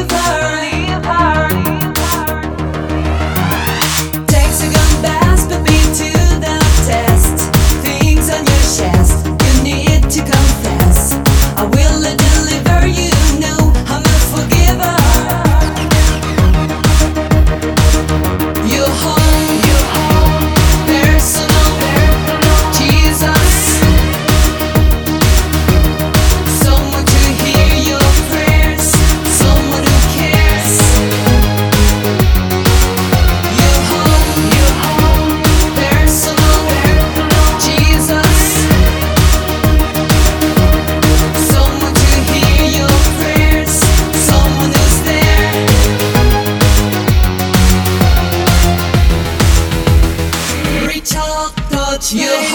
leave her. Take second best, but be to the test. Things on your chest, you need to confess. I will deliver, you know I'm a forgiver. You home, personal, Jesus. Someone to hear your prayers, someone who cares. You home, personal, Jesus. Someone to hear your prayers, someone who's there. Reach out, touch your